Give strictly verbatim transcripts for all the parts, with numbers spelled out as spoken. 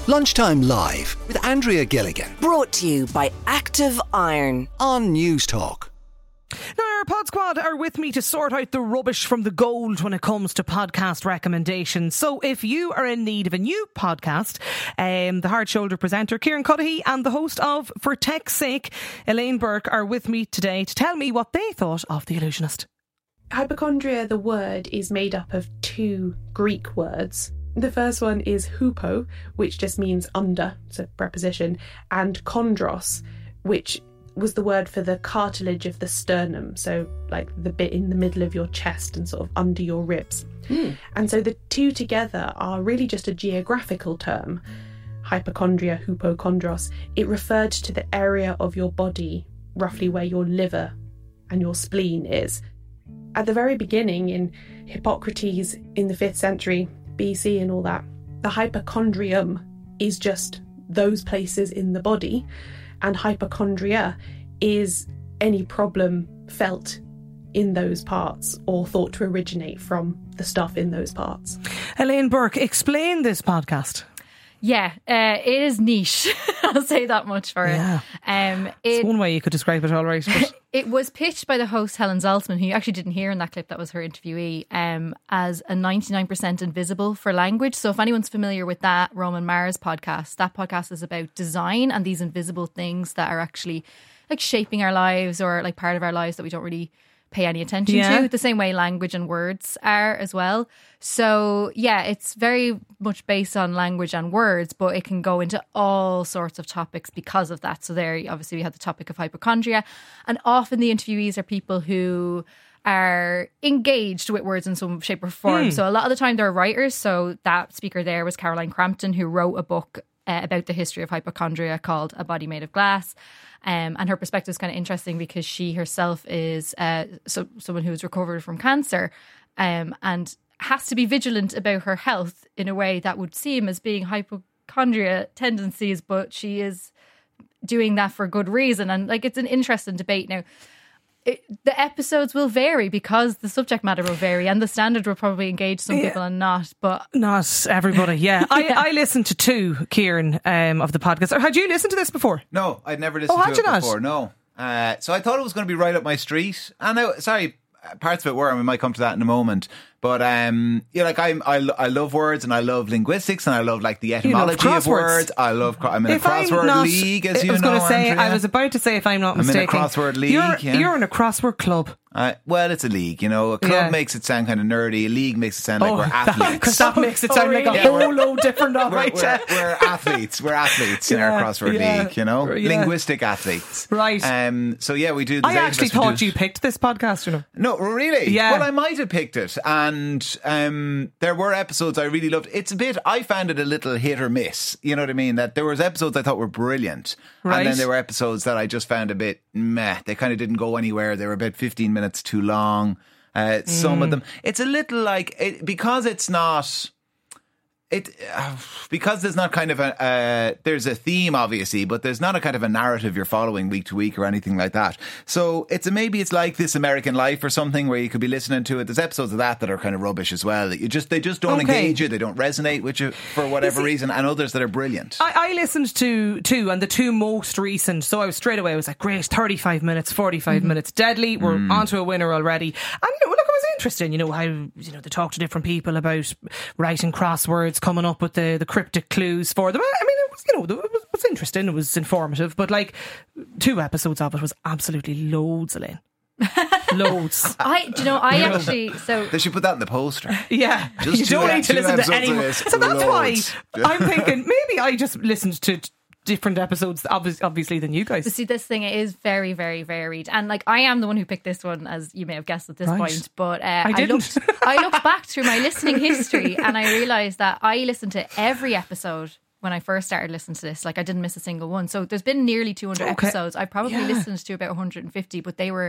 Lunchtime Live with Andrea Gilligan. Brought to you by Active Iron on News Talk. Now, our Pod Squad are with me to sort out the rubbish from the gold when it comes to podcast recommendations. So if you are in need of a new podcast, um, the Hard Shoulder presenter Kieran Cuddihy and the host of For Tech's Sake, Elaine Burke, are with me today to tell me what they thought of The Illusionist. Hypochondria, the word, is made up of two Greek words. The first one is hupo, which just means under, it's a preposition, and chondros, which was the word for the cartilage of the sternum, so like the bit in the middle of your chest and sort of under your ribs. Mm. And so the two together are really just a geographical term. Hypochondria, hypochondros, it referred to the area of your body, roughly where your liver and your spleen is. At the very beginning, in Hippocrates in the fifth century B C and all that, the hypochondrium is just those places in the body, and hypochondria is any problem felt in those parts or thought to originate from the stuff in those parts. Elaine Burke, explain this podcast. Yeah, uh, it is niche. I'll say that much for yeah. it. Um, it. It's one way you could describe it, all right. But it was pitched by the host Helen Zaltzman, who you actually didn't hear in that clip, that was her interviewee, um, as a ninety-nine percent invisible for language. So if anyone's familiar with that Roman Mars podcast, that podcast is about design and these invisible things that are actually like shaping our lives or like part of our lives that we don't really pay any attention yeah. to, the same way language and words are as well. So yeah, it's very much based on language and words, but it can go into all sorts of topics because of that. So there, obviously we had the topic of hypochondria, and often the interviewees are people who are engaged with words in some shape or form. Mm. So a lot of the time they're writers. So that speaker there was Caroline Crampton, who wrote a book uh, about the history of hypochondria called A Body Made of Glass. Um, and her perspective is kind of interesting because she herself is uh, so, someone who has recovered from cancer um, and has to be vigilant about her health in a way that would seem as being hypochondria tendencies, but she is doing that for good reason. And like, it's an interesting debate. Now, it, the episodes will vary because the subject matter will vary and the standard will probably engage some yeah. people and not, but not everybody. Yeah, I, yeah. I listened to two, Kieran, um, of the podcast. Or had you listened to this before? No, I'd never listened oh, to had it you not? before. No, uh, so I thought it was going to be right up my street. And I, sorry, parts of it were, and we might come to that in a moment. But um, yeah, like I'm, I, I love words and I love linguistics and I love like the etymology of words. I love. I'm in if a crossword I'm not, league, as I you was know. going to say, Andrea. I was about to say, if I'm not I'm mistaken, in a crossword league. You're, yeah. you're in a crossword club. Uh, well, it's a league, you know. A club yeah. makes it sound kind of nerdy. A league makes it sound like oh, we're athletes. Because that, that makes it sound oh, like a yeah, whole load different. All we're, right, we're, we're athletes. We're athletes in yeah, our crossword yeah, league, you know. yeah. Linguistic athletes. Right. Um, so, yeah, we do. I actually thought you picked this podcast, you know. No, really? Yeah. Well, I might have picked it. And um, there were episodes I really loved. It's a bit, I found it a little hit or miss. You know what I mean? That there was episodes I thought were brilliant. Right. And then there were episodes that I just found a bit meh. They kind of didn't go anywhere. They were about fifteen minutes too long. Uh, some mm. of them, it's a little like it, because it's not it uh, because there's not kind of a uh, there's a theme obviously, but there's not a kind of a narrative you're following week to week or anything like that. So it's a, maybe it's like This American Life or something where you could be listening to it. There's episodes of that that are kind of rubbish as well. That you just they just don't okay. engage you. They don't resonate with you for whatever you see, reason, and others that are brilliant. I, I listened to two, and the two most recent. So I was straight away. I was like, great, thirty-five minutes, forty-five mm-hmm. minutes, deadly. We're mm. onto a winner already. And you know, look, it was interesting. You know how you know they talk to different people about writing crosswords, coming up with the, the cryptic clues for them. I mean, it was, you know, it was, it was interesting. It was informative. But like, two episodes of it was absolutely loads, Elaine. Loads. I, do you know, I actually, so they should put that in the poster. Yeah, just you don't need to listen to anyone. So that's loads. why I'm thinking maybe I just listened to different episodes, obviously, than you guys. But see, this thing is very, very varied, and like I am the one who picked this one, as you may have guessed at this right. point. But uh, I didn't. I looked, I looked back through my listening history, and I realised that I listened to every episode when I first started listening to this. Like, I didn't miss a single one. So there's been nearly two hundred okay. episodes. I probably yeah. listened to about one hundred fifty, but they were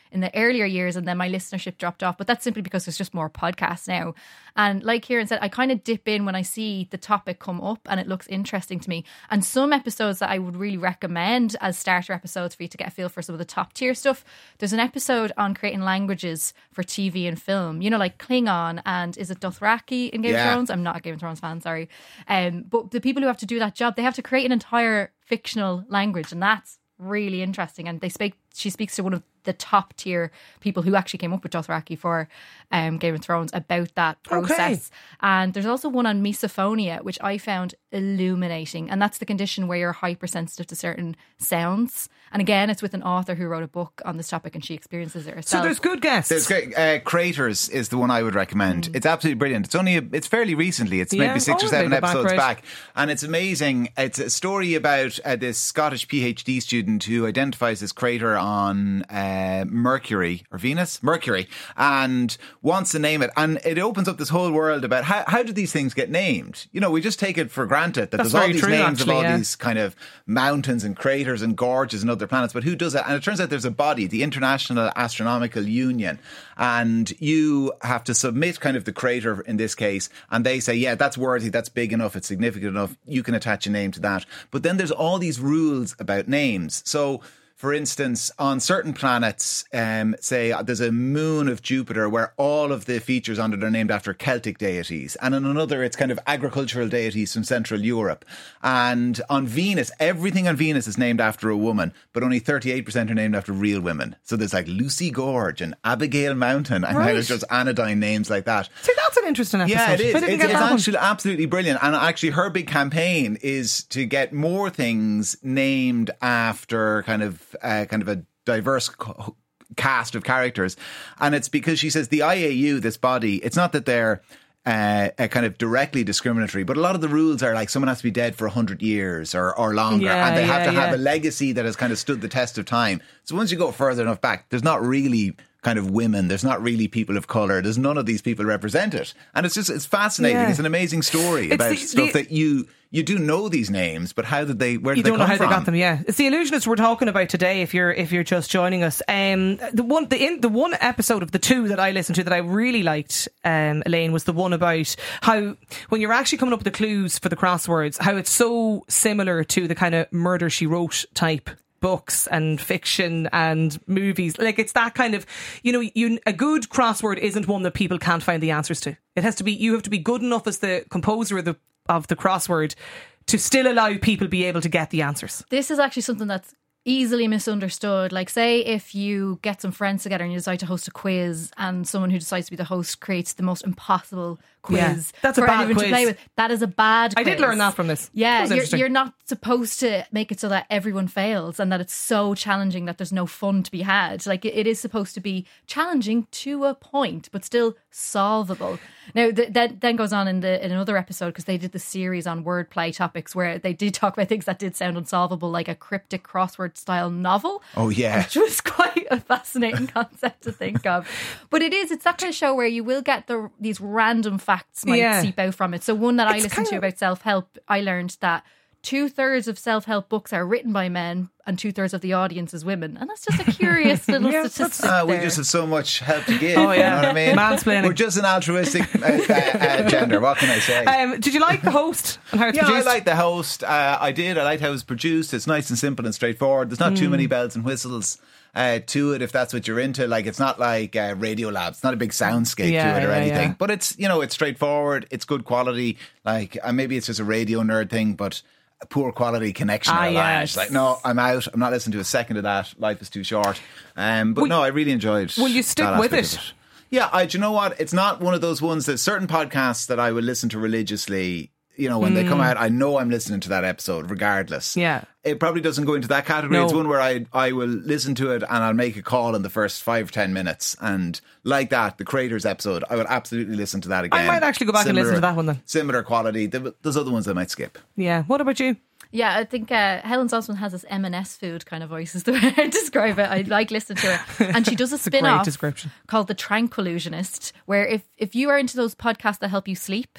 in the earlier years, and then my listenership dropped off. But that's simply because there's just more podcasts now. And like Kieran said, I kind of dip in when I see the topic come up and it looks interesting to me. And some episodes that I would really recommend as starter episodes for you to get a feel for some of the top tier stuff. There's an episode on creating languages for T V and film, you know, like Klingon and is it Dothraki in Game Yeah. of Thrones? I'm not a Game of Thrones fan, sorry. Um, but the people who have to do that job, they have to create an entire fictional language, and that's really interesting. And they speak, she speaks to one of the top tier people who actually came up with Dothraki for um, Game of Thrones about that process. Okay. And there's also one on misophonia, which I found illuminating. And that's the condition where you're hypersensitive to certain sounds. And again, it's with an author who wrote a book on this topic and she experiences it herself. So there's good guests. There's great. Uh, Craters is the one I would recommend. It's absolutely brilliant. It's only, a, it's fairly recently. It's Yeah. maybe six Oh, or seven they go back, episodes right. back. And it's amazing. It's a story about uh, this Scottish PhD student who identifies this crater on uh, Mercury or Venus? Mercury. And wants to name it. And it opens up this whole world about how, how do these things get named? You know, we just take it for granted that That's there's all very these true, names actually, of all yeah. these kind of mountains and craters and gorges and other planets, but who does that? And it turns out there's a body, the International Astronomical Union, and you have to submit kind of the crater in this case, and they say, yeah, that's worthy, that's big enough, it's significant enough, you can attach a name to that. But then there's all these rules about names. So for instance, on certain planets, um, say uh, there's a moon of Jupiter where all of the features on it are named after Celtic deities. And on another, it's kind of agricultural deities from Central Europe. And on Venus, everything on Venus is named after a woman, but only thirty-eight percent are named after real women. So there's like Lucy Gorge and Abigail Mountain and kind of just anodyne names like that. See, that's an interesting episode. Yeah, it is. I didn't It's, get it's that one. actually absolutely brilliant. And actually, her big campaign is to get more things named after kind of uh, kind of a diverse co- cast of characters. And it's because she says the I A U, this body, it's not that they're uh, uh, kind of directly discriminatory, but a lot of the rules are like someone has to be dead for one hundred years or, or longer, Yeah, and they have yeah, to have yeah. a legacy that has kind of stood the test of time. So once you go further enough back, there's not really kind of women, there's not really people of colour, there's none of these people represented. And it's just, it's fascinating. Yeah. It's an amazing story It's about the- stuff the- that you you do know these names, but how did they, where You did they don't come know how from? they got them, yeah. It's the Illusionists we're talking about today. If you're if you're just joining us, um, the one the in, the one episode of the two that I listened to that I really liked, um, Elaine, was the one about how when you're actually coming up with the clues for the crosswords, how it's so similar to the kind of Murder She Wrote type books and fiction and movies. Like it's that kind of, you know, you a good crossword isn't one that people can't find the answers to. It has to be, you have to be good enough as the composer of the of the crossword to still allow people be able to get the answers. This is actually something that's easily misunderstood. Like, say if you get some friends together and you decide to host a quiz, and someone who decides to be the host creates the most impossible quiz Yeah, that's a for bad anyone quiz. to play with. That is a bad I quiz. did learn that from this. That Yeah, was you're, interesting. you're not supposed to make it so that everyone fails and that it's so challenging that there's no fun to be had. Like, it, it is supposed to be challenging to a point, but still solvable. Now, th- that then goes on in the in another episode, because they did the series on wordplay topics where they did talk about things that did sound unsolvable, like a cryptic crossword style novel. Oh, yeah. Which was quite a fascinating concept to think of. But it is, it's that kind of show where you will get the these random facts might Yeah. seep out from it. So one that I It's listened to kinda- about self-help, I learned that two-thirds of self-help books are written by men and two-thirds of the audience is women. And that's just a curious little Yeah, that's- statistic Uh, we there. just have so much help to give. Oh, yeah. You know what I mean? Mansplaining. We're just an altruistic uh, uh, uh, gender. What can I say? Um, did you like the host and how it's yeah, produced? I like the host. Uh, I did. I liked how it was produced. It's nice and simple and straightforward. There's not too Mm. many bells and whistles uh, to it, if that's what you're into. Like, it's not like uh, Radio Lab. It's not a big soundscape Yeah, to it or yeah, anything. yeah. But it's, you know, it's straightforward. It's good quality. Like, uh, maybe it's just a radio nerd thing, but a poor quality connection. Ah, or yes. Like, no, I'm out. I'm not listening to a second of that. Life is too short. Um, but Will- no, I really enjoyed. will you stick that with aspect it? of Yeah, I, do you know what? It's not one of those ones that certain podcasts that I will listen to religiously, you know, when they come out, I know I'm listening to that episode regardless. Mm. Yeah. It probably doesn't go into that category. No. It's one where I I will listen to it and I'll make a call in the first five, ten minutes. And like that, the Creators episode, I would absolutely listen to that again. I might actually go back and listen to that one then. Similar quality. There- There's other ones I might skip. Yeah. What about you? Yeah, I think uh, Helen Zaltzman has this M and S food kind of voice, is the way I describe it. I like listening to her. And she does a a spin great off description. called The Tranquillusionist, where if, if you are into those podcasts that help you sleep,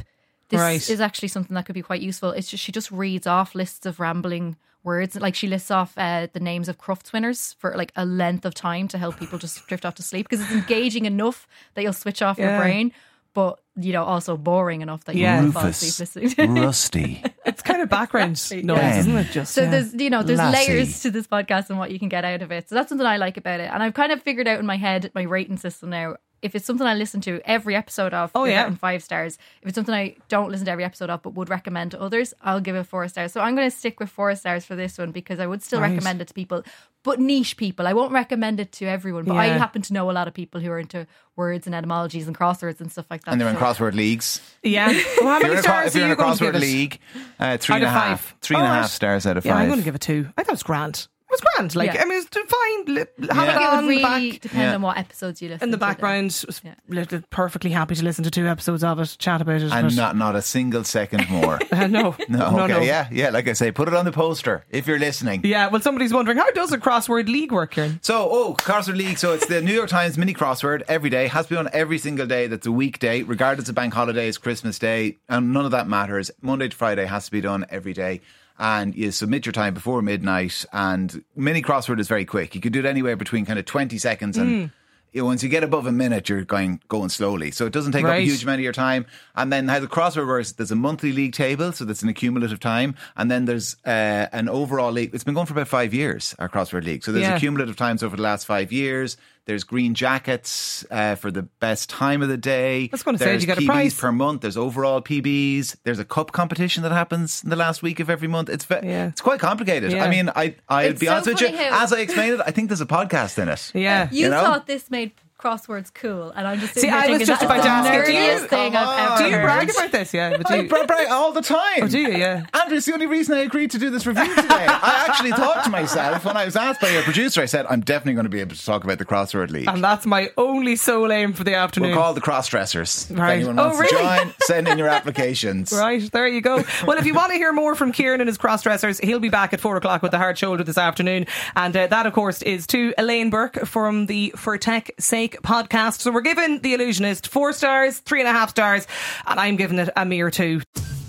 this Right. is actually something that could be quite useful. It's just she just reads off lists of rambling words. Like she lists off uh, the names of Crufts winners for like a length of time to help people just drift off to sleep, because it's engaging enough that you'll switch off Yeah. your brain, but you know, also boring enough that you Yeah. will fall asleep listening to it. Rusty. It's kind of background noise, Yeah. isn't it? Just So yeah. there's, you know, there's Lassie. layers to this podcast and what you can get out of it. So that's something I like about it. And I've kind of figured out in my head my rating system now. If it's something I listen to every episode of, Oh, give yeah. it in five stars. If it's something I don't listen to every episode of but would recommend to others, I'll give it four stars. So I'm going to stick with four stars for this one, because I would still Right. recommend it to people, but niche people. I won't recommend it to everyone, but I Yeah. happen to know a lot of people who are into words and etymologies and crosswords and stuff like that. And they're in So- crossword leagues. yeah. Well, how If many you're in a, cro- stars if you're are in you a going to give crossword it? league, uh, three Out and a of half. five. Three and a Oh, half right. stars out of Yeah, five. I'm going to give it two. I thought it was grand. It was grand. Like, Yeah. I mean, it was fine. Li- Have Yeah. it It on would the really back. depend Yeah. on what episodes you listen In the to, though. background, was Yeah. li- perfectly happy to listen to two episodes of it, chat about it. And but- not not a single second more. Uh, no, No, no, okay, no. yeah, yeah. Like I say, put it on the poster if you're listening. Yeah, well, somebody's wondering, how does a crossword league work, Kieran? So, oh, Crossword League. So it's the New York Times mini crossword every day. Has to be on every single day. That's a weekday, regardless of bank holidays, Christmas Day, and none of that matters. Monday to Friday has to be done every day. And you submit your time before midnight. And mini crossword is very quick. You can do it anywhere between kind of twenty seconds and. You know, once you get above a minute, you're going going slowly. So it doesn't take up a Right. huge amount of your time. And then how the crossword works, there's a monthly league table, so that's an accumulative time. And then there's uh, an overall league. It's been going for about five years, our crossword league. So there's Yeah. accumulative times over the last five years. There's green jackets uh, for the best time of the day. I was gonna say, There's do you get a P Bs prize? per month. There's overall P Bs. There's a cup competition that happens in the last week of every month. It's ve- Yeah. it's quite complicated. Yeah. I mean, I I'll It's be so honest with you. funny how- As I explained it, I think there's a podcast in it. Yeah. You, You know? thought this made crosswords cool, and I'm just See, sitting here I was thinking just that's about the to ask you, do you- nerdiest thing Come I've on. ever Do you heard. brag about this? Yeah, but do I you, brag brag all the time. oh, do you? Yeah. Andrew, it's the only reason I agreed to do this review today. I actually thought to myself, when I was asked by your producer, I said, I'm definitely going to be able to talk about the Crossword League. And that's my only sole aim for the afternoon. We'll call the cross-dressers. Right. If anyone Oh, wants to really? join, send in your applications. Right, there you go. Well, if you want to hear more from Kieran and his crossdressers, he'll be back at four o'clock with the Hard Shoulder this afternoon. And uh, that, of course, is to Elaine Burke from the For Tech Sake podcast. So we're giving The Illusionist four stars, three and a half stars, and I'm giving it a mere two.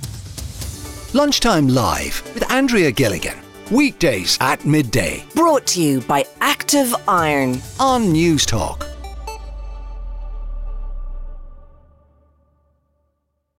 Lunchtime Live with Andrea Gilligan. Weekdays at midday Brought to you by Active Iron. on News Talk.